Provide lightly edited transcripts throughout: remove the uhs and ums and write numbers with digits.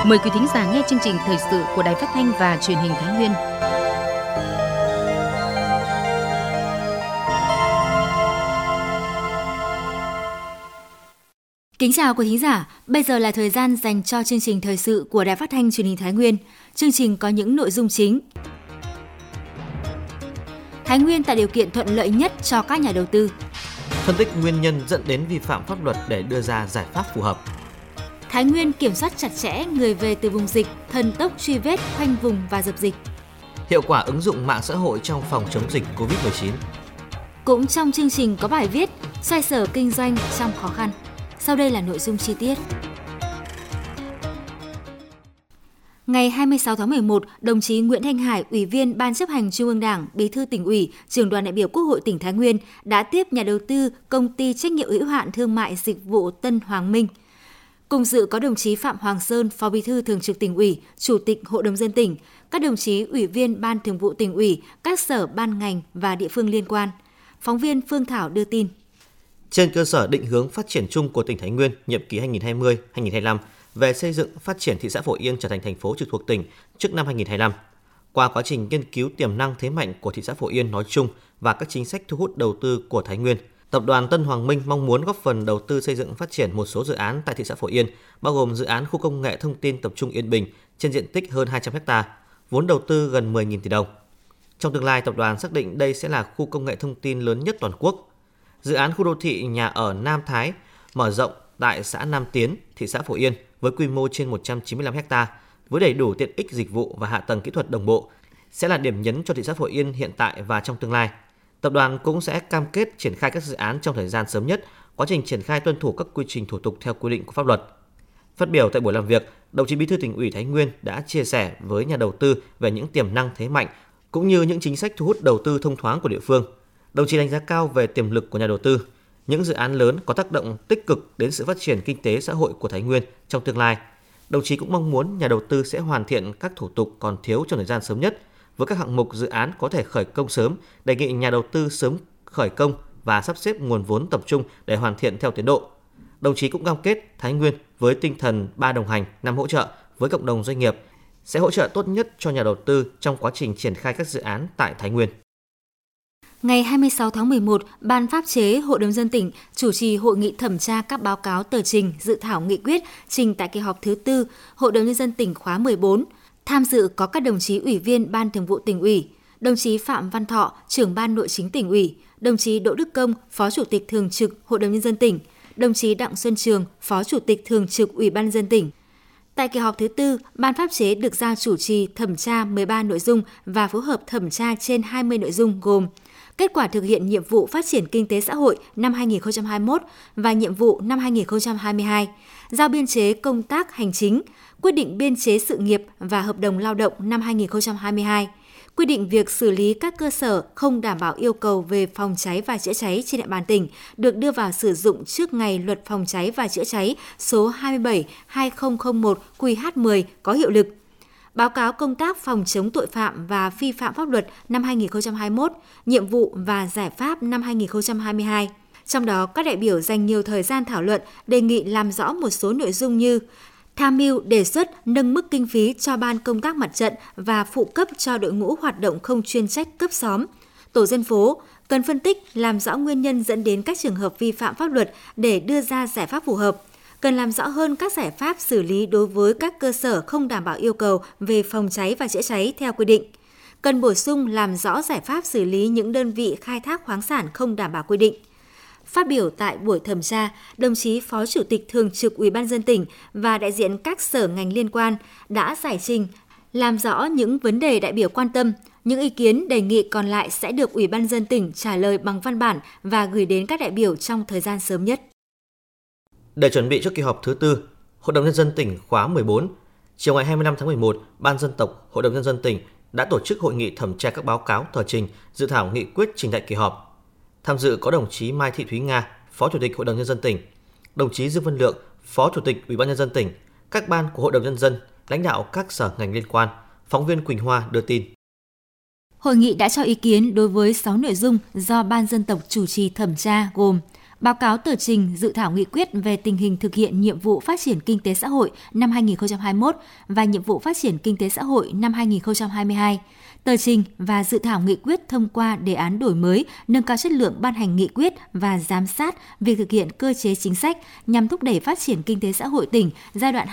Mời quý thính giả nghe chương trình thời sự của Đài Phát thanh và Truyền hình Thái Nguyên. Kính chào quý thính giả, bây giờ là thời gian dành cho chương trình thời sự của Đài Phát thanh Truyền hình Thái Nguyên. Chương trình có những nội dung chính. Thái Nguyên tạo điều kiện thuận lợi nhất cho các nhà đầu tư. Phân tích nguyên nhân dẫn đến vi phạm pháp luật để đưa ra giải pháp phù hợp. Thái Nguyên kiểm soát chặt chẽ người về từ vùng dịch, thần tốc truy vết, khoanh vùng và dập dịch. Hiệu quả ứng dụng mạng xã hội trong phòng chống dịch Covid-19. Cũng trong chương trình có bài viết xoay sở kinh doanh trong khó khăn. Sau đây là nội dung chi tiết. Ngày 26 tháng 11, đồng chí Nguyễn Thanh Hải, Ủy viên Ban Chấp hành Trung ương Đảng, Bí thư Tỉnh ủy, Trưởng đoàn đại biểu Quốc hội tỉnh Thái Nguyên đã tiếp nhà đầu tư Công ty trách nhiệm hữu hạn thương mại dịch vụ Tân Hoàng Minh. Cùng dự có đồng chí Phạm Hoàng Sơn, Phó Bí thư Thường trực Tỉnh ủy, Chủ tịch Hội đồng nhân dân tỉnh, các đồng chí Ủy viên Ban Thường vụ Tỉnh ủy, các sở ban ngành và địa phương liên quan. Phóng viên Phương Thảo đưa tin. Trên cơ sở định hướng phát triển chung của tỉnh Thái Nguyên nhiệm kỳ 2020-2025 về xây dựng phát triển thị xã Phổ Yên trở thành thành phố trực thuộc tỉnh trước năm 2025, qua quá trình nghiên cứu tiềm năng thế mạnh của thị xã Phổ Yên nói chung và các chính sách thu hút đầu tư của Thái Nguyên, Tập đoàn Tân Hoàng Minh mong muốn góp phần đầu tư xây dựng phát triển một số dự án tại thị xã Phổ Yên, bao gồm dự án khu công nghệ thông tin tập trung Yên Bình trên diện tích hơn 200 ha, vốn đầu tư gần 10.000 tỷ đồng. Trong tương lai, tập đoàn xác định đây sẽ là khu công nghệ thông tin lớn nhất toàn quốc. Dự án khu đô thị nhà ở Nam Thái mở rộng tại xã Nam Tiến, thị xã Phổ Yên với quy mô trên 195 ha, với đầy đủ tiện ích dịch vụ và hạ tầng kỹ thuật đồng bộ, sẽ là điểm nhấn cho thị xã Phổ Yên hiện tại và trong tương lai. Tập đoàn cũng sẽ cam kết triển khai các dự án trong thời gian sớm nhất, quá trình triển khai tuân thủ các quy trình thủ tục theo quy định của pháp luật. Phát biểu tại buổi làm việc, đồng chí Bí thư Tỉnh ủy Thái Nguyên đã chia sẻ với nhà đầu tư về những tiềm năng thế mạnh cũng như những chính sách thu hút đầu tư thông thoáng của địa phương. Đồng chí đánh giá cao về tiềm lực của nhà đầu tư, những dự án lớn có tác động tích cực đến sự phát triển kinh tế xã hội của Thái Nguyên trong tương lai. Đồng chí cũng mong muốn nhà đầu tư sẽ hoàn thiện các thủ tục còn thiếu trong thời gian sớm nhất. Với các hạng mục dự án có thể khởi công sớm, đề nghị nhà đầu tư sớm khởi công và sắp xếp nguồn vốn tập trung để hoàn thiện theo tiến độ. Đồng chí cũng cam kết Thái Nguyên với tinh thần 3 đồng hành, 5 hỗ trợ với cộng đồng doanh nghiệp sẽ hỗ trợ tốt nhất cho nhà đầu tư trong quá trình triển khai các dự án tại Thái Nguyên. Ngày 26 tháng 11, Ban Pháp chế Hội đồng nhân dân tỉnh chủ trì hội nghị thẩm tra các báo cáo tờ trình, dự thảo nghị quyết trình tại kỳ họp thứ 4 Hội đồng nhân dân tỉnh khóa 14. Tham dự có các đồng chí Ủy viên Ban Thường vụ Tỉnh ủy, đồng chí Phạm Văn Thọ, Trưởng Ban Nội chính Tỉnh ủy, đồng chí Đỗ Đức Công, Phó Chủ tịch Thường trực Hội đồng nhân dân tỉnh, đồng chí Đặng Xuân Trường, Phó Chủ tịch Thường trực Ủy ban nhân dân tỉnh. Tại kỳ họp thứ 4, Ban Pháp chế được giao chủ trì thẩm tra 13 nội dung và phối hợp thẩm tra trên 20 nội dung gồm kết quả thực hiện nhiệm vụ phát triển kinh tế xã hội năm 2021 và nhiệm vụ năm 2022, giao biên chế công tác hành chính, quyết định biên chế sự nghiệp và hợp đồng lao động năm 2022, quy định việc xử lý các cơ sở không đảm bảo yêu cầu về phòng cháy và chữa cháy trên địa bàn tỉnh được đưa vào sử dụng trước ngày Luật Phòng cháy và chữa cháy số 27/2001 QH10 có hiệu lực. Báo cáo công tác phòng chống tội phạm và vi phạm pháp luật năm 2021, nhiệm vụ và giải pháp năm 2022. Trong đó, các đại biểu dành nhiều thời gian thảo luận, đề nghị làm rõ một số nội dung như tham mưu đề xuất nâng mức kinh phí cho ban công tác mặt trận và phụ cấp cho đội ngũ hoạt động không chuyên trách cấp xóm, tổ dân phố, cần phân tích làm rõ nguyên nhân dẫn đến các trường hợp vi phạm pháp luật để đưa ra giải pháp phù hợp. Cần làm rõ hơn các giải pháp xử lý đối với các cơ sở không đảm bảo yêu cầu về phòng cháy và chữa cháy theo quy định. Cần bổ sung làm rõ giải pháp xử lý những đơn vị khai thác khoáng sản không đảm bảo quy định. Phát biểu tại buổi thẩm tra, đồng chí Phó Chủ tịch Thường trực Ủy ban nhân dân tỉnh và đại diện các sở ngành liên quan đã giải trình, làm rõ những vấn đề đại biểu quan tâm. Những ý kiến đề nghị còn lại sẽ được Ủy ban nhân dân tỉnh trả lời bằng văn bản và gửi đến các đại biểu trong thời gian sớm nhất. Để chuẩn bị cho kỳ họp thứ 4, Hội đồng nhân dân tỉnh khóa 14, chiều ngày 25 tháng 11, Ban Dân tộc Hội đồng nhân dân tỉnh đã tổ chức hội nghị thẩm tra các báo cáo tờ trình, dự thảo nghị quyết trình tại kỳ họp. Tham dự có đồng chí Mai Thị Thúy Nga, Phó Chủ tịch Hội đồng nhân dân tỉnh, đồng chí Dương Văn Lượng, Phó Chủ tịch Ủy ban nhân dân tỉnh, các ban của Hội đồng nhân dân, lãnh đạo các sở ngành liên quan. Phóng viên Quỳnh Hoa đưa tin. Hội nghị đã cho ý kiến đối với 6 nội dung do Ban Dân tộc chủ trì thẩm tra gồm báo cáo tờ trình dự thảo nghị quyết về tình hình thực hiện nhiệm vụ phát triển kinh tế xã hội năm 2021 và nhiệm vụ phát triển kinh tế xã hội năm 2022, tờ trình và dự thảo nghị quyết thông qua đề án đổi mới, nâng cao chất lượng ban hành nghị quyết và giám sát việc thực hiện cơ chế chính sách nhằm thúc đẩy phát triển kinh tế xã hội tỉnh giai đoạn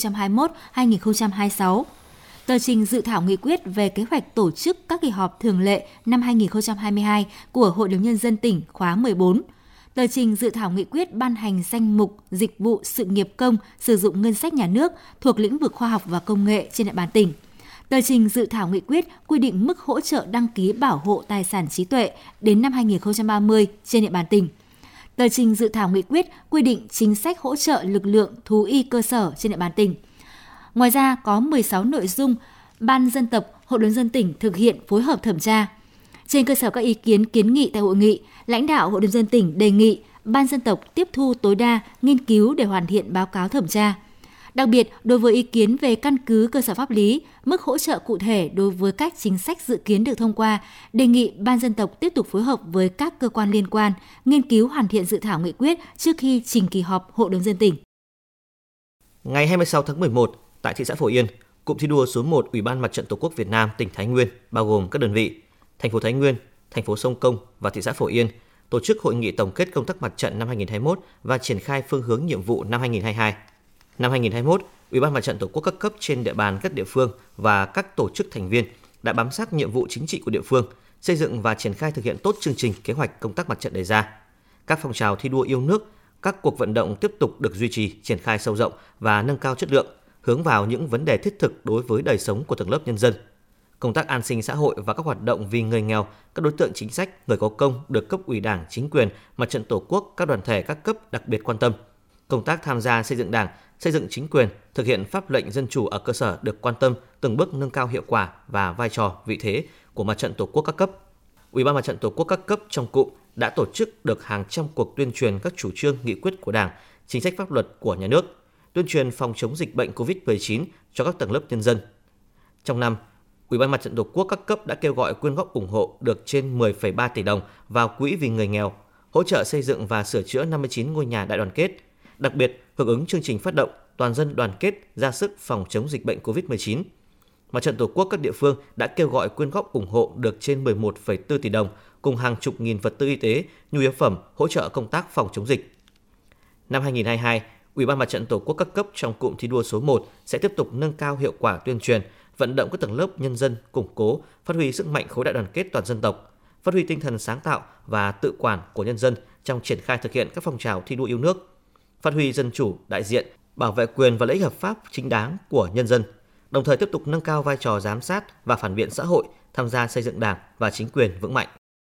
2021-2026. Tờ trình dự thảo nghị quyết về kế hoạch tổ chức các kỳ họp thường lệ năm 2022 của Hội đồng Nhân dân tỉnh khóa 14. Tờ trình dự thảo nghị quyết ban hành danh mục dịch vụ sự nghiệp công sử dụng ngân sách nhà nước thuộc lĩnh vực khoa học và công nghệ trên địa bàn tỉnh. Tờ trình dự thảo nghị quyết quy định mức hỗ trợ đăng ký bảo hộ tài sản trí tuệ đến năm 2030 trên địa bàn tỉnh. Tờ trình dự thảo nghị quyết quy định chính sách hỗ trợ lực lượng thú y cơ sở trên địa bàn tỉnh. Ngoài ra, có 16 nội dung Ban dân tộc, Hội đồng dân tỉnh thực hiện phối hợp thẩm tra. Trên cơ sở các ý kiến kiến nghị tại hội nghị, lãnh đạo Hội đồng dân tỉnh đề nghị Ban dân tộc tiếp thu tối đa, nghiên cứu để hoàn thiện báo cáo thẩm tra. Đặc biệt, đối với ý kiến về căn cứ cơ sở pháp lý, mức hỗ trợ cụ thể đối với các chính sách dự kiến được thông qua, đề nghị Ban dân tộc tiếp tục phối hợp với các cơ quan liên quan, nghiên cứu hoàn thiện dự thảo nghị quyết trước khi trình kỳ họp Hội đồng dân tỉnh. Ngày 26 tháng 11, tại thị xã Phổ Yên, cụm thi đua số 1 Ủy ban Mặt trận Tổ quốc Việt Nam tỉnh Thái Nguyên bao gồm các đơn vị thành phố Thái Nguyên, thành phố Sông Công và thị xã Phổ Yên tổ chức hội nghị tổng kết công tác mặt trận năm 2021 và triển khai phương hướng nhiệm vụ năm 2022. Năm 2021, Ủy ban Mặt trận Tổ quốc các cấp trên địa bàn các địa phương và các tổ chức thành viên đã bám sát nhiệm vụ chính trị của địa phương, xây dựng và triển khai thực hiện tốt chương trình kế hoạch công tác mặt trận đề ra. Các phong trào thi đua yêu nước, các cuộc vận động tiếp tục được duy trì, triển khai sâu rộng và nâng cao chất lượng, hướng vào những vấn đề thiết thực đối với đời sống của tầng lớp nhân dân. Công tác an sinh xã hội và các hoạt động vì người nghèo, các đối tượng chính sách, người có công được cấp ủy Đảng, chính quyền, Mặt trận Tổ quốc, các đoàn thể các cấp đặc biệt quan tâm. Công tác tham gia xây dựng Đảng, xây dựng chính quyền, thực hiện pháp lệnh dân chủ ở cơ sở được quan tâm, từng bước nâng cao hiệu quả và vai trò, vị thế của Mặt trận Tổ quốc các cấp. Ủy ban Mặt trận Tổ quốc các cấp trong cụm đã tổ chức được hàng trăm cuộc tuyên truyền các chủ trương, nghị quyết của Đảng, chính sách pháp luật của nhà nước, tuyên truyền phòng chống dịch bệnh COVID-19 cho các tầng lớp nhân dân. Trong năm, Ủy ban Mặt trận Tổ quốc các cấp đã kêu gọi quyên góp ủng hộ được trên 10,3 tỷ đồng vào quỹ vì người nghèo, hỗ trợ xây dựng và sửa chữa 59 ngôi nhà đại đoàn kết. Đặc biệt, hưởng ứng chương trình phát động toàn dân đoàn kết ra sức phòng chống dịch bệnh COVID-19. Mặt trận Tổ quốc các địa phương đã kêu gọi quyên góp ủng hộ được trên 11,4 tỷ đồng cùng hàng chục nghìn vật tư y tế, nhu yếu phẩm hỗ trợ công tác phòng chống dịch. Năm 2022, Ủy ban Mặt trận Tổ quốc các cấp trong cụm thi đua số 1 sẽ tiếp tục nâng cao hiệu quả tuyên truyền, vận động các tầng lớp nhân dân củng cố, phát huy sức mạnh khối đại đoàn kết toàn dân tộc, phát huy tinh thần sáng tạo và tự quản của nhân dân trong triển khai thực hiện các phong trào thi đua yêu nước, phát huy dân chủ, đại diện, bảo vệ quyền và lợi ích hợp pháp chính đáng của nhân dân, đồng thời tiếp tục nâng cao vai trò giám sát và phản biện xã hội, tham gia xây dựng Đảng và chính quyền vững mạnh.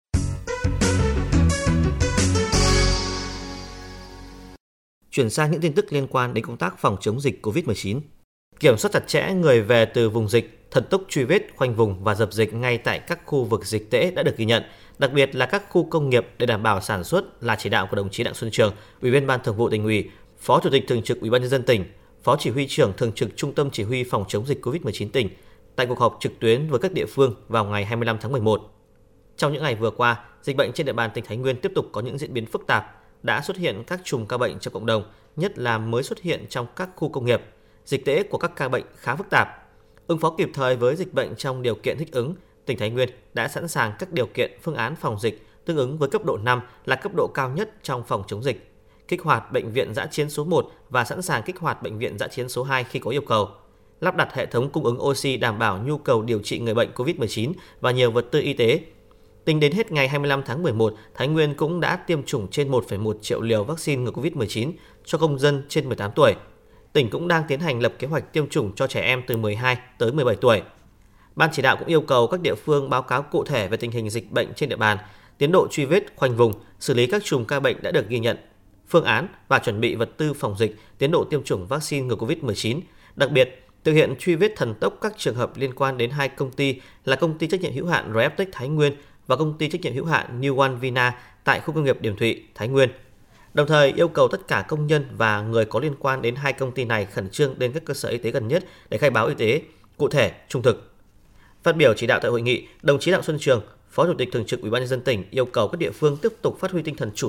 Chuyển sang những tin tức liên quan đến công tác phòng chống dịch COVID-19. Kiểm soát chặt chẽ người về từ vùng dịch, thần tốc truy vết, khoanh vùng và dập dịch ngay tại các khu vực dịch tễ đã được ghi nhận, đặc biệt là các khu công nghiệp để đảm bảo sản xuất là chỉ đạo của đồng chí Đặng Xuân Trường, Ủy viên Ban Thường vụ Tỉnh ủy, Phó Chủ tịch Thường trực Ủy ban Nhân dân tỉnh, Phó Chỉ huy trưởng Thường trực Trung tâm Chỉ huy phòng chống dịch COVID-19 tỉnh tại cuộc họp trực tuyến với các địa phương vào ngày 25 tháng 11. Trong những ngày vừa qua, dịch bệnh trên địa bàn tỉnh Thái Nguyên tiếp tục có những diễn biến phức tạp, đã xuất hiện các chùm ca bệnh trong cộng đồng, nhất là mới xuất hiện trong các khu công nghiệp. Dịch tễ của các ca bệnh khá phức tạp. Ứng phó kịp thời với dịch bệnh trong điều kiện thích ứng, tỉnh Thái Nguyên đã sẵn sàng các điều kiện phương án phòng dịch tương ứng với cấp độ 5 là cấp độ cao nhất trong phòng chống dịch, kích hoạt bệnh viện dã chiến số 1 và sẵn sàng kích hoạt bệnh viện dã chiến số 2 khi có yêu cầu, lắp đặt hệ thống cung ứng oxy đảm bảo nhu cầu điều trị người bệnh COVID-19 và nhiều vật tư y tế. Tính đến hết ngày 25 tháng 11, Thái Nguyên cũng đã tiêm chủng trên 1,1 triệu liều vaccine ngừa COVID-19 cho công dân trên 18 tuổi. Tỉnh cũng đang tiến hành lập kế hoạch tiêm chủng cho trẻ em từ 12 tới 17 tuổi. Ban chỉ đạo cũng yêu cầu các địa phương báo cáo cụ thể về tình hình dịch bệnh trên địa bàn, tiến độ truy vết, khoanh vùng, xử lý các chùm ca bệnh đã được ghi nhận, phương án và chuẩn bị vật tư phòng dịch, tiến độ tiêm chủng vaccine ngừa COVID-19. Đặc biệt, thực hiện truy vết thần tốc các trường hợp liên quan đến 2 công ty là công ty trách nhiệm hữu hạn RFTech Thái Nguyên và công ty trách nhiệm hữu hạn New One Vina tại khu công nghiệp Điểm Thụy, Thái Nguyên. Đồng thời yêu cầu tất cả công nhân và người có liên quan đến 2 công ty này khẩn trương đến các cơ sở y tế gần nhất để khai báo y tế, cụ thể, trung thực. Phát biểu chỉ đạo tại hội nghị, đồng chí Đặng Xuân Trường, Phó Chủ tịch Thường trực Ủy ban Nhân dân tỉnh yêu cầu các địa phương tiếp tục phát huy tinh thần chủ động,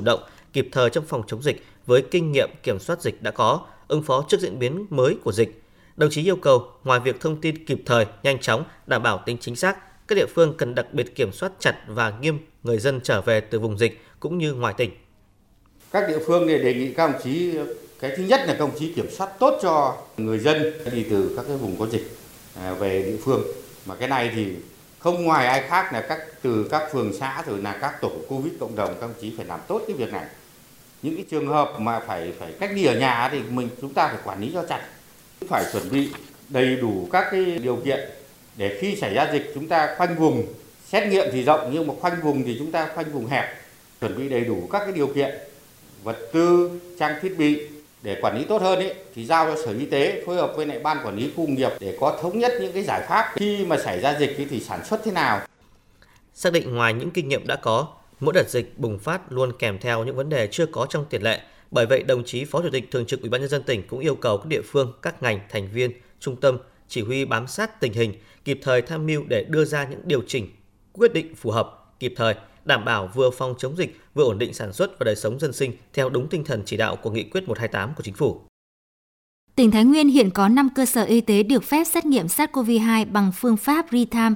kịp thời trong phòng chống dịch với kinh nghiệm kiểm soát dịch đã có, ứng phó trước diễn biến mới của dịch. Đồng chí yêu cầu, ngoài việc thông tin kịp thời, nhanh chóng, đảm bảo tính chính xác, các địa phương cần đặc biệt kiểm soát chặt và nghiêm người dân trở về từ vùng dịch cũng như ngoài tỉnh. Các địa phương đề nghị các đồng chí, cái thứ nhất là các đồng chí kiểm soát tốt cho người dân đi từ các cái vùng có dịch về địa phương. Mà cái này thì không ngoài ai khác là từ các phường xã rồi là các tổ Covid cộng đồng, các đồng chí phải làm tốt cái việc này. Những cái trường hợp mà phải cách ly ở nhà thì chúng ta phải quản lý cho chặt. Phải chuẩn bị đầy đủ các cái điều kiện để khi xảy ra dịch chúng ta khoanh vùng, xét nghiệm thì rộng nhưng mà khoanh vùng thì chúng ta khoanh vùng hẹp, chuẩn bị đầy đủ các cái điều kiện, vật tư, trang thiết bị để quản lý tốt hơn thì giao cho Sở Y tế phối hợp với lại Ban Quản lý khu công nghiệp để có thống nhất những cái giải pháp khi mà xảy ra dịch thì sản xuất thế nào. Xác định ngoài những kinh nghiệm đã có, mỗi đợt dịch bùng phát luôn kèm theo những vấn đề chưa có trong tiền lệ. Bởi vậy, đồng chí Phó Chủ tịch Thường trực Ủy ban nhân dân tỉnh cũng yêu cầu các địa phương, các ngành, thành viên, trung tâm chỉ huy bám sát tình hình, kịp thời tham mưu để đưa ra những điều chỉnh, quyết định phù hợp, kịp thời, đảm bảo vừa phòng chống dịch, vừa ổn định sản xuất và đời sống dân sinh theo đúng tinh thần chỉ đạo của Nghị quyết 128 của Chính phủ. Tỉnh Thái Nguyên hiện có 5 cơ sở y tế được phép xét nghiệm SARS-CoV-2 bằng phương pháp real-time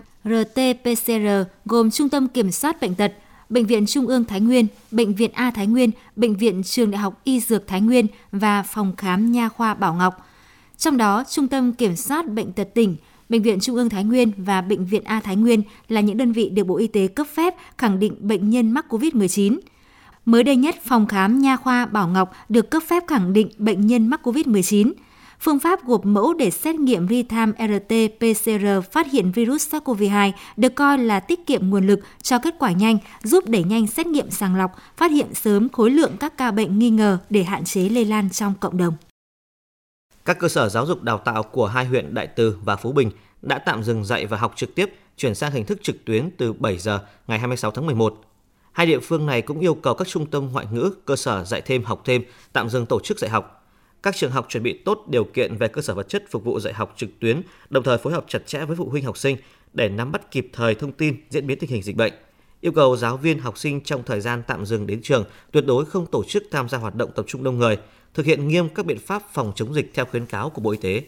RT-PCR, gồm Trung tâm Kiểm soát Bệnh tật, Bệnh viện Trung ương Thái Nguyên, Bệnh viện A Thái Nguyên, Bệnh viện Trường Đại học Y Dược Thái Nguyên và Phòng khám Nha khoa Bảo Ngọc. Trong đó, Trung tâm Kiểm soát Bệnh tật tỉnh, Bệnh viện Trung ương Thái Nguyên và Bệnh viện A Thái Nguyên là những đơn vị được Bộ Y tế cấp phép khẳng định bệnh nhân mắc COVID-19. Mới đây nhất, Phòng khám Nha khoa Bảo Ngọc được cấp phép khẳng định bệnh nhân mắc COVID-19. Phương pháp gộp mẫu để xét nghiệm real-time RT-PCR phát hiện virus SARS-CoV-2 được coi là tiết kiệm nguồn lực, cho kết quả nhanh, giúp đẩy nhanh xét nghiệm sàng lọc, phát hiện sớm khối lượng các ca bệnh nghi ngờ để hạn chế lây lan trong cộng đồng. Các cơ sở giáo dục đào tạo của hai huyện Đại Từ và Phú Bình đã tạm dừng dạy và học trực tiếp, chuyển sang hình thức trực tuyến từ 7 giờ ngày 26 tháng 11. Hai địa phương này cũng yêu cầu các trung tâm ngoại ngữ, cơ sở dạy thêm học thêm tạm dừng tổ chức dạy học. Các trường học chuẩn bị tốt điều kiện về cơ sở vật chất phục vụ dạy học trực tuyến, đồng thời phối hợp chặt chẽ với phụ huynh học sinh để nắm bắt kịp thời thông tin diễn biến tình hình dịch bệnh. Yêu cầu giáo viên, học sinh trong thời gian tạm dừng đến trường tuyệt đối không tổ chức tham gia hoạt động tập trung đông người, thực hiện nghiêm các biện pháp phòng chống dịch theo khuyến cáo của Bộ Y tế.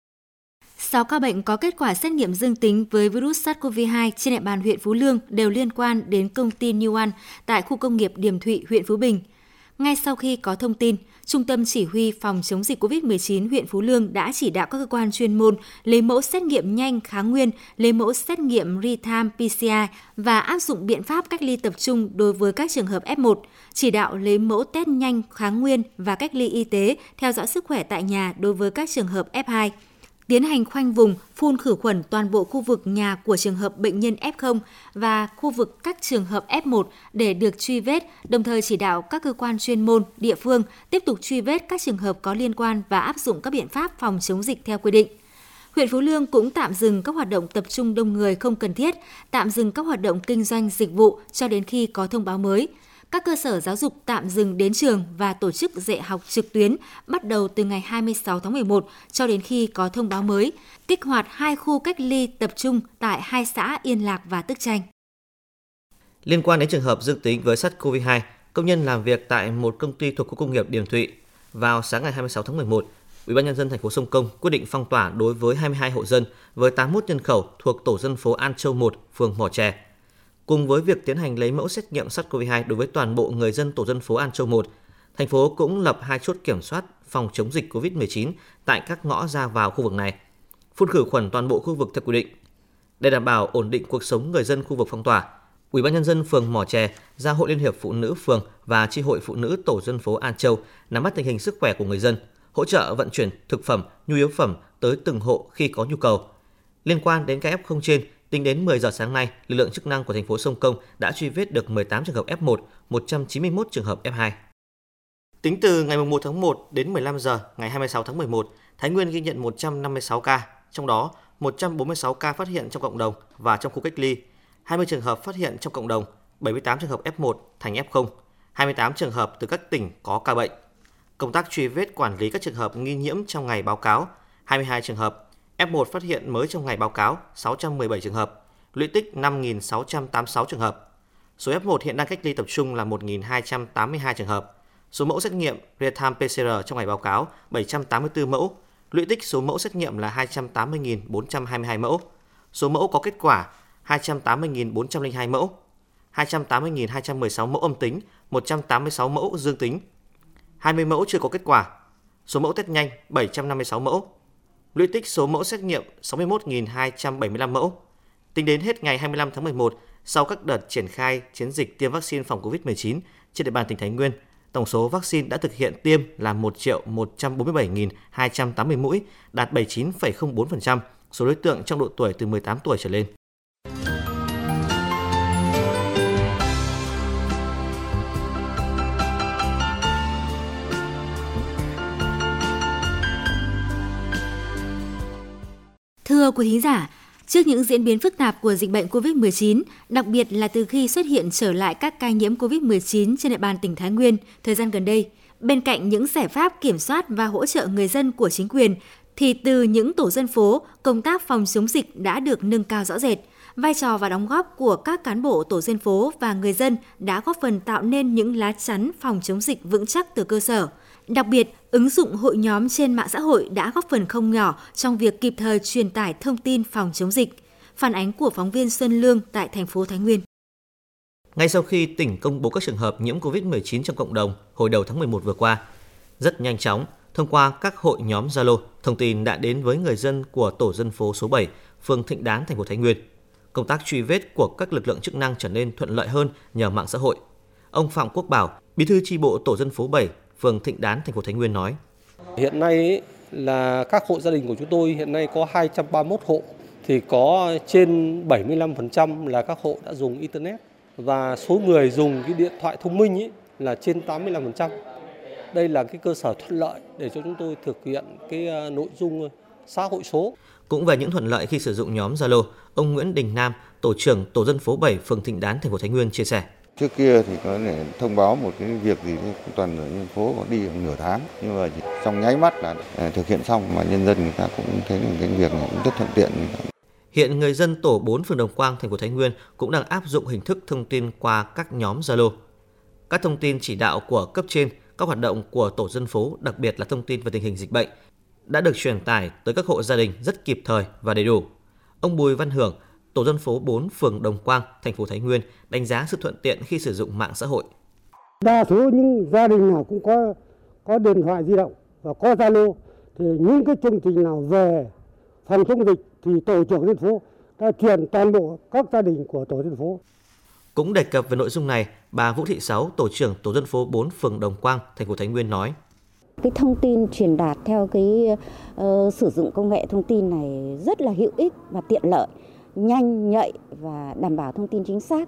6 ca bệnh có kết quả xét nghiệm dương tính với virus SARS-CoV-2 trên địa bàn huyện Phú Lương đều liên quan đến công ty New One tại khu công nghiệp Điểm Thụy, huyện Phú Bình. Ngay sau khi có thông tin, Trung tâm Chỉ huy Phòng chống dịch COVID-19 huyện Phú Lương đã chỉ đạo các cơ quan chuyên môn lấy mẫu xét nghiệm nhanh kháng nguyên, lấy mẫu xét nghiệm real-time PCR và áp dụng biện pháp cách ly tập trung đối với các trường hợp F1, chỉ đạo lấy mẫu test nhanh kháng nguyên và cách ly y tế, theo dõi sức khỏe tại nhà đối với các trường hợp F2. Tiến hành khoanh vùng, phun khử khuẩn toàn bộ khu vực nhà của trường hợp bệnh nhân F0 và khu vực các trường hợp F1 để được truy vết, đồng thời chỉ đạo các cơ quan chuyên môn, địa phương tiếp tục truy vết các trường hợp có liên quan và áp dụng các biện pháp phòng chống dịch theo quy định. Huyện Phú Lương cũng tạm dừng các hoạt động tập trung đông người không cần thiết, tạm dừng các hoạt động kinh doanh dịch vụ cho đến khi có thông báo mới. Các cơ sở giáo dục tạm dừng đến trường và tổ chức dạy học trực tuyến bắt đầu từ ngày 26 tháng 11 cho đến khi có thông báo mới, kích hoạt 2 khu cách ly tập trung tại 2 xã Yên Lạc và Tức Chanh. Liên quan đến trường hợp dương tính với SARS-CoV-2, công nhân làm việc tại một công ty thuộc khu công nghiệp Điểm Thụy, vào sáng ngày 26 tháng 11, Ủy ban nhân dân thành phố Sông Công quyết định phong tỏa đối với 22 hộ dân với 81 nhân khẩu thuộc tổ dân phố An Châu 1, phường Mỏ Chè. Cùng với việc tiến hành lấy mẫu xét nghiệm SARS-CoV-2 đối với toàn bộ người dân tổ dân phố An Châu 1, thành phố cũng lập 2 chốt kiểm soát phòng chống dịch COVID-19 tại các ngõ ra vào khu vực này, phun khử khuẩn toàn bộ khu vực theo quy định. Để đảm bảo ổn định cuộc sống người dân khu vực phong tỏa, Ủy ban nhân dân phường Mỏ Chè giao Hội Liên hiệp Phụ nữ phường và chi hội phụ nữ tổ dân phố An Châu nắm bắt tình hình sức khỏe của người dân, hỗ trợ vận chuyển thực phẩm, nhu yếu phẩm tới từng hộ khi có nhu cầu. Liên quan đến các F0 trên, tính đến 10 giờ sáng nay, lực lượng chức năng của thành phố Sông Công đã truy vết được 18 trường hợp F1, 191 trường hợp F2. Tính từ ngày 1 tháng 1 đến 15 giờ ngày 26 tháng 11, Thái Nguyên ghi nhận 156 ca, trong đó 146 ca phát hiện trong cộng đồng và trong khu cách ly, 20 trường hợp phát hiện trong cộng đồng, 78 trường hợp F1 thành F0, 28 trường hợp từ các tỉnh có ca bệnh. Công tác truy vết quản lý các trường hợp nghi nhiễm trong ngày báo cáo, 22 trường hợp, F1 phát hiện mới trong ngày báo cáo 617 trường hợp, lũy tích 5.686 trường hợp. Số F1 hiện đang cách ly tập trung là 1.282 trường hợp. Số mẫu xét nghiệm real-time PCR trong ngày báo cáo 784 mẫu, lũy tích số mẫu xét nghiệm là 280.422 mẫu. Số mẫu có kết quả 280.402 mẫu, 280.216 mẫu âm tính, 186 mẫu dương tính, 20 mẫu chưa có kết quả. Số mẫu test nhanh 756 mẫu. Lũy tích số mẫu xét nghiệm 61.275 mẫu. Tính đến hết ngày 25 tháng 11, sau các đợt triển khai chiến dịch tiêm vaccine phòng COVID-19 trên địa bàn tỉnh Thái Nguyên, tổng số vaccine đã thực hiện tiêm là 1.147.280 mũi, đạt 79,04%, số đối tượng trong độ tuổi từ 18 tuổi trở lên. Thưa quý thính giả, trước những diễn biến phức tạp của dịch bệnh COVID-19, đặc biệt là từ khi xuất hiện trở lại các ca nhiễm COVID-19 trên địa bàn tỉnh Thái Nguyên thời gian gần đây, bên cạnh những giải pháp kiểm soát và hỗ trợ người dân của chính quyền, thì từ những tổ dân phố, công tác phòng chống dịch đã được nâng cao rõ rệt. Vai trò và đóng góp của các cán bộ tổ dân phố và người dân đã góp phần tạo nên những lá chắn phòng chống dịch vững chắc từ cơ sở. Đặc biệt, ứng dụng hội nhóm trên mạng xã hội đã góp phần không nhỏ trong việc kịp thời truyền tải thông tin phòng chống dịch. Phản ánh của phóng viên Xuân Lương tại thành phố Thái Nguyên. Ngay sau khi tỉnh công bố các trường hợp nhiễm COVID-19 trong cộng đồng hồi đầu tháng 11 vừa qua, rất nhanh chóng, thông qua các hội nhóm Zalo, thông tin đã đến với người dân của tổ dân phố số 7, phường Thịnh Đán, thành phố Thái Nguyên. Công tác truy vết của các lực lượng chức năng trở nên thuận lợi hơn nhờ mạng xã hội. Ông Phạm Quốc Bảo, bí thư chi bộ tổ dân phố 7, phường Thịnh Đán, thành phố Thái Nguyên nói: Hiện nay là các hộ gia đình của chúng tôi hiện nay có 231 hộ, thì có trên 75% là các hộ đã dùng Internet, và số người dùng cái điện thoại thông minh là trên 85%. Đây là cái cơ sở thuận lợi để cho chúng tôi thực hiện cái nội dung xã hội số. Cũng về những thuận lợi khi sử dụng nhóm Zalo, ông Nguyễn Đình Nam, tổ trưởng tổ dân phố 7, phường Thịnh Đán, thành phố Thái Nguyên chia sẻ: Trước kia thì có thể thông báo một cái việc gì toàn ở nhân phố còn đi nửa tháng, nhưng mà trong nháy mắt là thực hiện xong, mà nhân dân người ta cũng thấy là cái việc này cũng rất thuận tiện. Hiện người dân tổ 4 phường Đồng Quang, thành phố Thái Nguyên cũng đang áp dụng hình thức thông tin qua các nhóm Zalo. Các thông tin chỉ đạo của cấp trên, các hoạt động của tổ dân phố, đặc biệt là thông tin về tình hình dịch bệnh, đã được truyền tải tới các hộ gia đình rất kịp thời và đầy đủ. Ông Bùi Văn Hưởng, tổ dân phố 4 phường Đồng Quang, thành phố Thái Nguyên đánh giá sự thuận tiện khi sử dụng mạng xã hội. Đa số những gia đình nào cũng có điện thoại di động và có Zalo, thì những cái chương trình nào về phòng chống dịch thì tổ trưởng dân phố đã truyền toàn bộ các gia đình của tổ dân phố. Cũng đề cập về nội dung này, bà Vũ Thị Sáu, tổ trưởng tổ dân phố 4 phường Đồng Quang, thành phố Thái Nguyên nói: Cái thông tin truyền đạt theo cái sử dụng công nghệ thông tin này rất là hữu ích và tiện lợi, nhanh, nhạy và đảm bảo thông tin chính xác.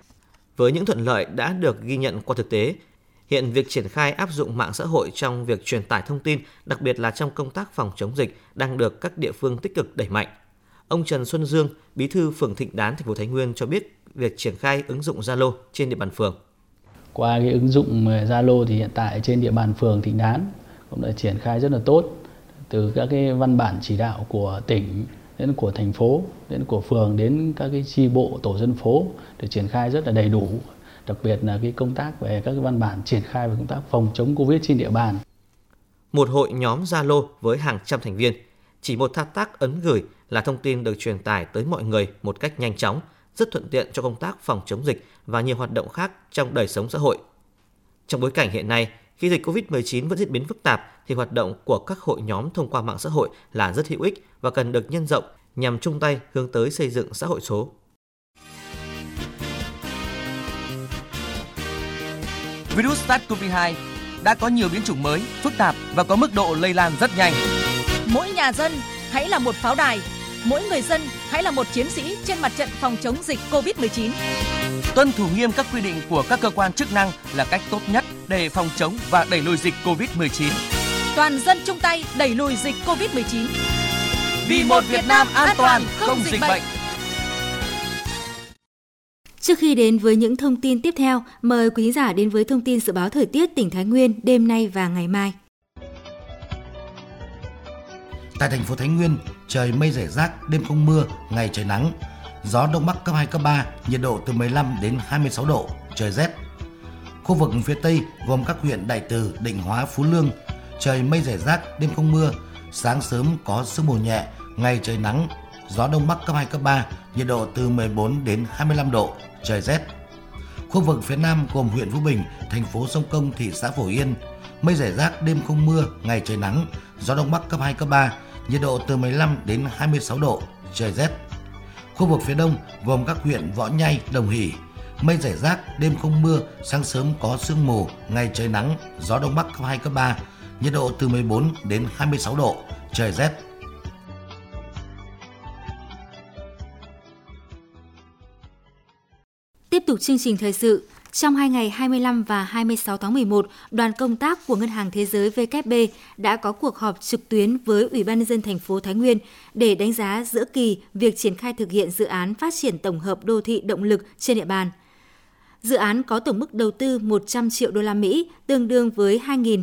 Với những thuận lợi đã được ghi nhận qua thực tế, hiện việc triển khai áp dụng mạng xã hội trong việc truyền tải thông tin, đặc biệt là trong công tác phòng chống dịch, đang được các địa phương tích cực đẩy mạnh. Ông Trần Xuân Dương, bí thư phường Thịnh Đán, thành phố Thái Nguyên cho biết việc triển khai ứng dụng Zalo trên địa bàn phường. Qua cái ứng dụng Zalo thì hiện tại trên địa bàn phường Thịnh Đán cũng đã triển khai rất là tốt, từ các cái văn bản chỉ đạo của tỉnh đến của thành phố, đến của phường, đến các cái chi bộ tổ dân phố để triển khai rất là đầy đủ, đặc biệt là cái công tác về các cái văn bản triển khai về công tác phòng chống Covid trên địa bàn. Một hội nhóm Zalo với hàng trăm thành viên, chỉ một thao tác ấn gửi là thông tin được truyền tải tới mọi người một cách nhanh chóng, rất thuận tiện cho công tác phòng chống dịch và nhiều hoạt động khác trong đời sống xã hội. Trong bối cảnh hiện nay, khi dịch Covid-19 vẫn diễn biến phức tạp, thì hoạt động của các hội nhóm thông qua mạng xã hội là rất hữu ích và cần được nhân rộng nhằm chung tay hướng tới xây dựng xã hội số. Virus SARS-CoV-2 đã có nhiều biến chủng mới, phức tạp và có mức độ lây lan rất nhanh. Mỗi nhà dân hãy là một pháo đài, mỗi người dân hãy là một chiến sĩ trên mặt trận phòng chống dịch Covid-19. Tuân thủ nghiêm các quy định của các cơ quan chức năng là cách tốt nhất để phòng chống và đẩy lùi dịch Covid-19. Toàn dân chung tay đẩy lùi dịch Covid-19. Vì một Việt Nam an toàn, không dịch bệnh. Trước khi đến với những thông tin tiếp theo, mời quý khán giả đến với thông tin dự báo thời tiết tỉnh Thái Nguyên đêm nay và ngày mai. Tại thành phố Thái Nguyên, trời mây rải rác, đêm không mưa, ngày trời nắng. Gió đông bắc cấp 2, cấp 3, nhiệt độ từ 15 đến 26 độ, trời rét. Khu Khu vực phía Tây gồm các huyện Đại Từ, Định Hóa, Phú Lương, trời mây rải rác, đêm không mưa, sáng sớm có sương mù nhẹ, ngày trời nắng, gió Đông Bắc cấp 2, cấp 3, nhiệt độ từ 14 đến 25 độ, trời rét. Khu vực phía Nam gồm huyện Phú Bình, thành phố Sông Công, thị xã Phổ Yên, mây rải rác, đêm không mưa, ngày trời nắng, gió Đông Bắc cấp 2, cấp 3, nhiệt độ từ 15 đến 26 độ, trời rét. Khu vực phía Đông gồm các huyện Võ Nhai, Đồng Hỷ, mây rải rác, đêm không mưa, sáng sớm có sương mù, ngày trời nắng, gió Đông Bắc cấp 2, cấp 3, nhiệt độ từ 14 đến 26 độ, trời rét. Tiếp tục chương trình thời sự, trong 2 ngày 25 và 26 tháng 11, đoàn công tác của Ngân hàng Thế giới WB đã có cuộc họp trực tuyến với Ủy ban nhân dân thành phố Thái Nguyên để đánh giá giữa kỳ việc triển khai thực hiện dự án phát triển tổng hợp đô thị động lực trên địa bàn. Dự án có tổng mức đầu tư 100 triệu đô la Mỹ, tương đương với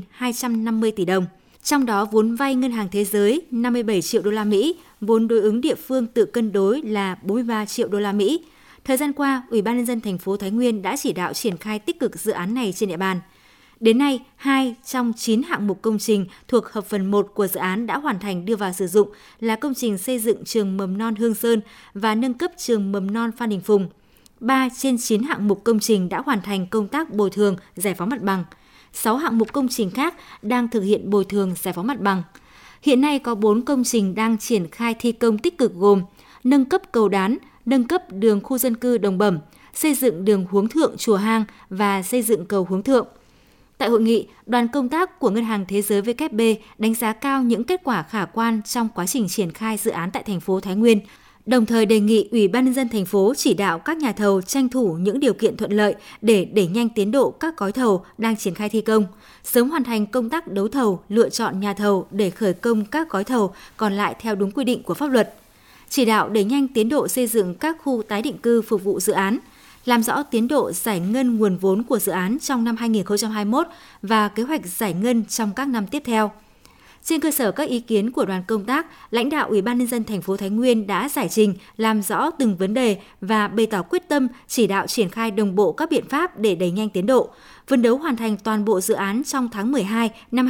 2.250 tỷ đồng. Trong đó vốn vay Ngân hàng Thế giới 57 triệu đô la Mỹ, vốn đối ứng địa phương tự cân đối là 43 triệu đô la Mỹ. Thời gian qua, Ủy ban nhân dân thành phố Thái Nguyên đã chỉ đạo triển khai tích cực dự án này trên địa bàn. Đến nay, 2 trong 9 hạng mục công trình thuộc hợp phần 1 của dự án đã hoàn thành đưa vào sử dụng là công trình xây dựng trường mầm non Hương Sơn và nâng cấp trường mầm non Phan Đình Phùng. 3 trên 9 hạng mục công trình đã hoàn thành công tác bồi thường, giải phóng mặt bằng. 6 hạng mục công trình khác đang thực hiện bồi thường, giải phóng mặt bằng. Hiện nay có 4 công trình đang triển khai thi công tích cực gồm nâng cấp cầu Đán, nâng cấp đường khu dân cư Đồng Bẩm, xây dựng đường Huống Thượng Chùa Hang và xây dựng cầu Huống Thượng. Tại hội nghị, đoàn công tác của Ngân hàng Thế giới WB đánh giá cao những kết quả khả quan trong quá trình triển khai dự án tại thành phố Thái Nguyên, đồng thời đề nghị Ủy ban nhân dân thành phố chỉ đạo các nhà thầu tranh thủ những điều kiện thuận lợi để đẩy nhanh tiến độ các gói thầu đang triển khai thi công, sớm hoàn thành công tác đấu thầu, lựa chọn nhà thầu để khởi công các gói thầu còn lại theo đúng quy định của pháp luật. Chỉ đạo đẩy nhanh tiến độ xây dựng các khu tái định cư phục vụ dự án, làm rõ tiến độ giải ngân nguồn vốn của dự án trong năm 2021 và kế hoạch giải ngân trong các năm tiếp theo. Trên cơ sở các ý kiến của đoàn công tác, lãnh đạo Ủy ban nhân dân thành phố Thái Nguyên đã giải trình, làm rõ từng vấn đề và bày tỏ quyết tâm chỉ đạo triển khai đồng bộ các biện pháp để đẩy nhanh tiến độ, phấn đấu hoàn thành toàn bộ dự án trong tháng 12 năm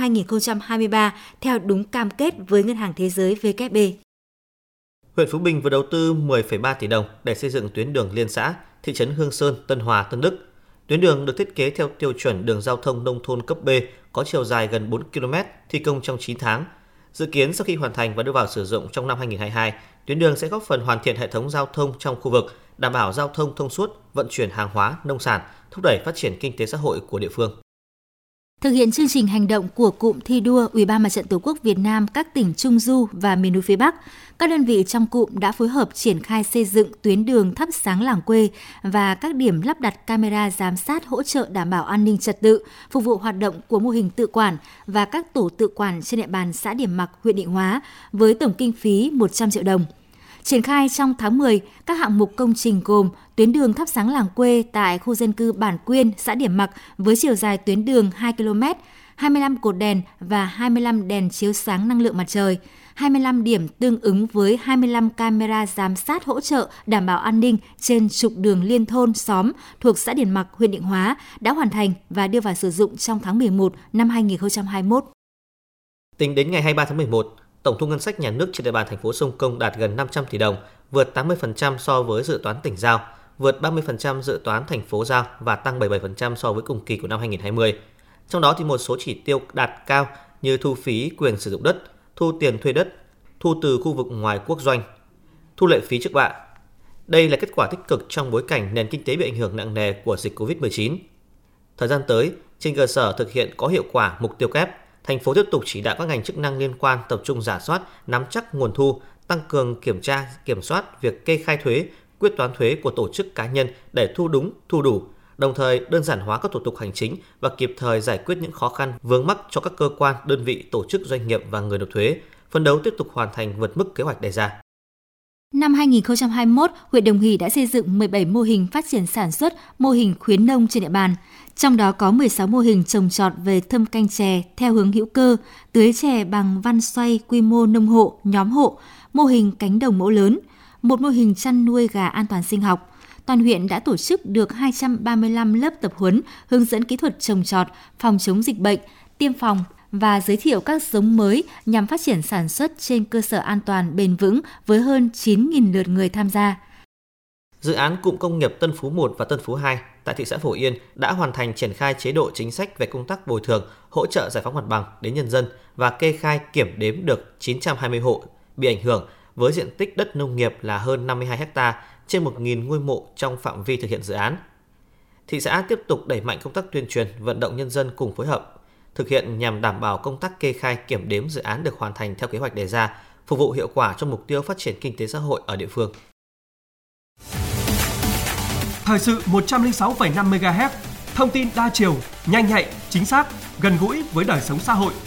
2023 theo đúng cam kết với Ngân hàng Thế giới WB. Huyện Phú Bình vừa đầu tư 10,3 tỷ đồng để xây dựng tuyến đường liên xã, thị trấn Hương Sơn, Tân Hòa, Tân Đức. Tuyến đường được thiết kế theo tiêu chuẩn đường giao thông nông thôn cấp B, có chiều dài gần 4 km, thi công trong 9 tháng. Dự kiến sau khi hoàn thành và đưa vào sử dụng trong năm 2022, tuyến đường sẽ góp phần hoàn thiện hệ thống giao thông trong khu vực, đảm bảo giao thông thông suốt, vận chuyển hàng hóa, nông sản, thúc đẩy phát triển kinh tế xã hội của địa phương. Thực hiện chương trình hành động của cụm thi đua Ủy ban Mặt trận Tổ quốc Việt Nam các tỉnh Trung Du và miền núi phía Bắc, các đơn vị trong cụm đã phối hợp triển khai xây dựng tuyến đường thắp sáng làng quê và các điểm lắp đặt camera giám sát hỗ trợ đảm bảo an ninh trật tự, phục vụ hoạt động của mô hình tự quản và các tổ tự quản trên địa bàn xã Điểm Mặc, huyện Định Hóa với tổng kinh phí 100 triệu đồng. Triển khai trong tháng 10, các hạng mục công trình gồm tuyến đường thắp sáng làng quê tại khu dân cư Bản Quyên, xã Điểm Mặc với chiều dài tuyến đường 2 km, 25 cột đèn và 25 đèn chiếu sáng năng lượng mặt trời, 25 điểm tương ứng với 25 camera giám sát hỗ trợ đảm bảo an ninh trên trục đường liên thôn xóm thuộc xã Điểm Mặc, huyện Định Hóa đã hoàn thành và đưa vào sử dụng trong tháng 11 năm 2021. Tính đến ngày 23 tháng 11, tổng thu ngân sách nhà nước trên địa bàn thành phố Sông Công đạt gần 500 tỷ đồng, vượt 80% so với dự toán tỉnh giao, vượt 30% dự toán thành phố giao và tăng 77% so với cùng kỳ của năm 2020. Trong đó thì một số chỉ tiêu đạt cao như thu phí quyền sử dụng đất, thu tiền thuê đất, thu từ khu vực ngoài quốc doanh, thu lệ phí trước bạ. Đây là kết quả tích cực trong bối cảnh nền kinh tế bị ảnh hưởng nặng nề của dịch Covid-19. Thời gian tới, trên cơ sở thực hiện có hiệu quả mục tiêu kép, thành phố tiếp tục chỉ đạo các ngành chức năng liên quan tập trung rà soát, nắm chắc nguồn thu, tăng cường kiểm tra, kiểm soát việc kê khai thuế, quyết toán thuế của tổ chức cá nhân để thu đúng, thu đủ, đồng thời đơn giản hóa các thủ tục hành chính và kịp thời giải quyết những khó khăn vướng mắc cho các cơ quan, đơn vị, tổ chức, doanh nghiệp và người nộp thuế, phấn đấu tiếp tục hoàn thành vượt mức kế hoạch đề ra. Năm 2021, huyện Đồng Hỷ đã xây dựng 17 mô hình phát triển sản xuất, mô hình khuyến nông trên địa bàn. Trong đó có 16 mô hình trồng trọt về thâm canh chè theo hướng hữu cơ, tưới chè bằng van xoay quy mô nông hộ, nhóm hộ, mô hình cánh đồng mẫu lớn, một mô hình chăn nuôi gà an toàn sinh học. toàn huyện đã tổ chức được 235 lớp tập huấn, hướng dẫn kỹ thuật trồng trọt, phòng chống dịch bệnh, tiêm phòng và giới thiệu các giống mới nhằm phát triển sản xuất trên cơ sở an toàn bền vững với hơn 9.000 lượt người tham gia. Dự án cụm công nghiệp Tân Phú 1 và Tân Phú 2 tại thị xã Phổ Yên đã hoàn thành triển khai chế độ chính sách về công tác bồi thường, hỗ trợ giải phóng mặt bằng đến nhân dân và kê khai kiểm đếm được 920 hộ bị ảnh hưởng với diện tích đất nông nghiệp là hơn 52 ha trên 1.000 ngôi mộ trong phạm vi thực hiện dự án. Thị xã tiếp tục đẩy mạnh công tác tuyên truyền, vận động nhân dân cùng phối hợp thực hiện nhằm đảm bảo công tác kê khai kiểm đếm dự án được hoàn thành theo kế hoạch đề ra, phục vụ hiệu quả cho mục tiêu phát triển kinh tế xã hội ở địa phương. Thời sự 106,5 MHz, thông tin đa chiều, nhanh nhạy, chính xác, gần gũi với đời sống xã hội.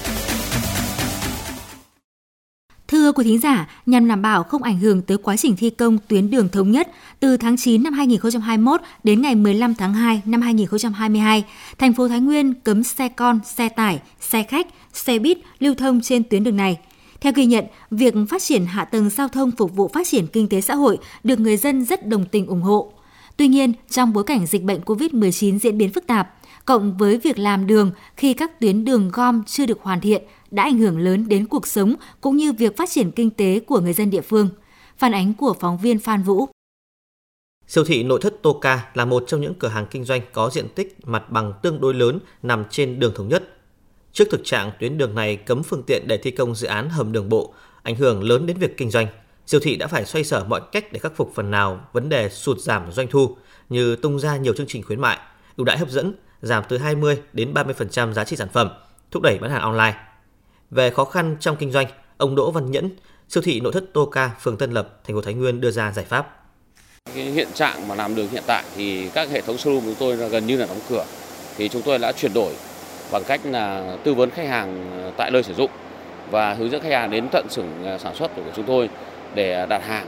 Thưa quý thính giả, nhằm đảm bảo không ảnh hưởng tới quá trình thi công tuyến đường thống nhất, từ tháng 9 năm 2021 đến ngày 15 tháng 2 năm 2022, thành phố Thái Nguyên cấm xe con, xe tải, xe khách, xe buýt lưu thông trên tuyến đường này. Theo ghi nhận, việc phát triển hạ tầng giao thông phục vụ phát triển kinh tế xã hội được người dân rất đồng tình ủng hộ. Tuy nhiên, trong bối cảnh dịch bệnh COVID-19 diễn biến phức tạp, cộng với việc làm đường khi các tuyến đường gom chưa được hoàn thiện đã ảnh hưởng lớn đến cuộc sống cũng như việc phát triển kinh tế của người dân địa phương. Phản ánh của phóng viên Phan Vũ. Siêu thị nội thất Toka là một trong những cửa hàng kinh doanh có diện tích mặt bằng tương đối lớn nằm trên đường Thống Nhất. Trước thực trạng tuyến đường này cấm phương tiện để thi công dự án hầm đường bộ, ảnh hưởng lớn đến việc kinh doanh, siêu thị đã phải xoay sở mọi cách để khắc phục phần nào vấn đề sụt giảm doanh thu như tung ra nhiều chương trình khuyến mại, ưu đãi hấp dẫn, giảm từ 20 đến 30% giá trị sản phẩm, thúc đẩy bán hàng online. Về khó khăn trong kinh doanh, ông Đỗ Văn Nhẫn, siêu thị nội thất Toka, phường Tân Lập, thành phố Thái Nguyên đưa ra giải pháp. Cái hiện trạng mà làm đường hiện tại thì các hệ thống showroom của chúng tôi là gần như là đóng cửa. Thì chúng tôi đã chuyển đổi bằng cách là tư vấn khách hàng tại nơi sử dụng và hướng dẫn khách hàng đến tận xưởng sản xuất của chúng tôi để đặt hàng,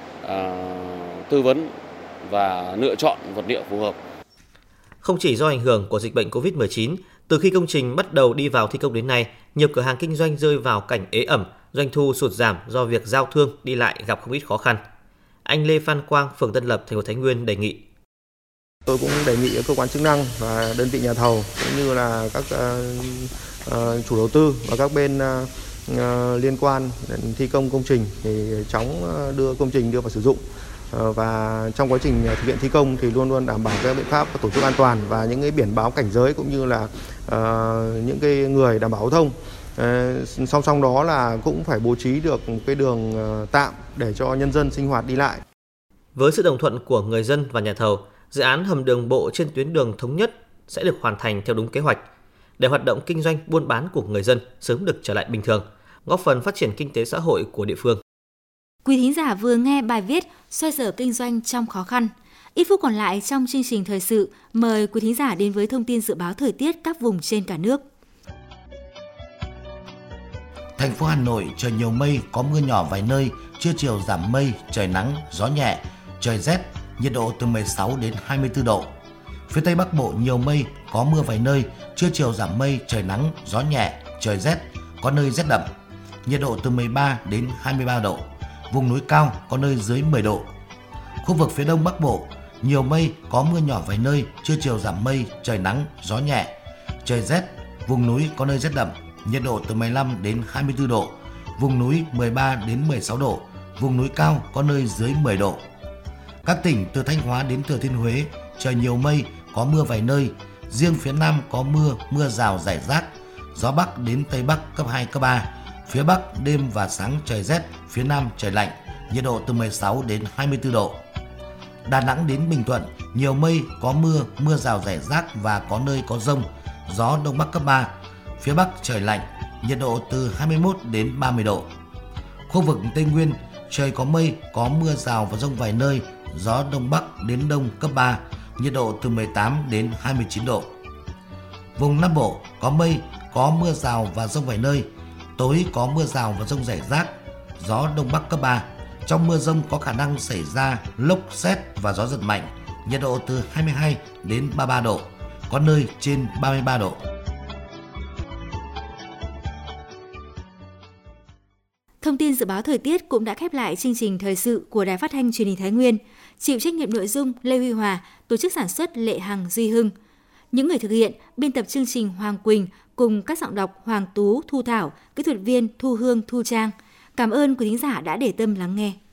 tư vấn và lựa chọn vật liệu phù hợp. Không chỉ do ảnh hưởng của dịch bệnh COVID-19, từ khi công trình bắt đầu đi vào thi công đến nay, nhiều cửa hàng kinh doanh rơi vào cảnh ế ẩm, doanh thu sụt giảm do việc giao thương đi lại gặp không ít khó khăn. Anh Lê Phan Quang, phường Tân Lập, thành phố Thái Nguyên đề nghị. Tôi cũng đề nghị cơ quan chức năng và đơn vị nhà thầu cũng như là các chủ đầu tư và các bên liên quan đến thi công công trình thì chóng đưa công trình đưa vào sử dụng. Và trong quá trình thực hiện thi công thì luôn luôn đảm bảo các biện pháp tổ chức an toàn và những cái biển báo cảnh giới cũng như là những cái người đảm bảo giao thông. Song song đó là cũng phải bố trí được một cái đường tạm để cho nhân dân sinh hoạt đi lại. Với sự đồng thuận của người dân và nhà thầu, dự án hầm đường bộ trên tuyến đường Thống Nhất sẽ được hoàn thành theo đúng kế hoạch để hoạt động kinh doanh buôn bán của người dân sớm được trở lại bình thường, góp phần phát triển kinh tế xã hội của địa phương. Quý thính giả vừa nghe bài viết xoay sở kinh doanh trong khó khăn. Ít phút còn lại trong chương trình thời sự, mời quý thính giả đến với thông tin dự báo thời tiết các vùng trên cả nước. Thành phố Hà Nội trời nhiều mây, có mưa nhỏ vài nơi, trưa chiều giảm mây, trời nắng, gió nhẹ, trời rét, nhiệt độ từ 16 đến 24 độ. Phía Tây Bắc Bộ nhiều mây, có mưa vài nơi, trưa chiều giảm mây, trời nắng, gió nhẹ, trời rét, có nơi rét đậm, nhiệt độ từ 13 đến 23 độ. Vùng núi cao có nơi dưới 10 độ. Khu vực phía Đông Bắc Bộ nhiều mây, có mưa nhỏ vài nơi, trưa chiều giảm mây, trời nắng, gió nhẹ, trời rét, vùng núi có nơi rét đậm, nhiệt độ từ 15 đến 24 độ, vùng núi 13 đến 16 độ, vùng núi cao có nơi dưới 10 độ. Các tỉnh từ Thanh Hóa đến Thừa Thiên Huế trời nhiều mây, có mưa vài nơi, riêng phía Nam có mưa, mưa rào rải rác, gió Bắc đến Tây Bắc cấp 2, cấp 3, phía Bắc đêm và sáng trời rét, phía Nam trời lạnh, nhiệt độ từ 16 đến 24 độ. Đà Nẵng đến Bình Thuận nhiều mây, có mưa, mưa rào rải rác và có nơi có dông, gió Đông Bắc cấp 3, phía Bắc trời lạnh, nhiệt độ từ 21 đến 30 độ. Khu vực Tây Nguyên trời có mây, có mưa rào và dông vài nơi, gió Đông Bắc đến Đông cấp 3, nhiệt độ từ 18 đến 29 độ. Vùng Nam Bộ có mây, có mưa rào và dông vài nơi, tối có mưa rào và dông rải rác, gió Đông Bắc cấp 3. Trong mưa dông có khả năng xảy ra lốc sét và gió giật mạnh, nhiệt độ từ 22 đến 33 độ, có nơi trên 33 độ. Thông tin dự báo thời tiết cũng đã khép lại chương trình thời sự của Đài Phát thanh Truyền hình Thái Nguyên. Chịu trách nhiệm nội dung Lê Huy Hòa, tổ chức sản xuất Lệ Hằng, Duy Hưng. Những người thực hiện, biên tập chương trình Hoàng Quỳnh cùng các giọng đọc Hoàng Tú, Thu Thảo, kỹ thuật viên Thu Hương, Thu Trang. Cảm ơn quý thính giả đã để tâm lắng nghe.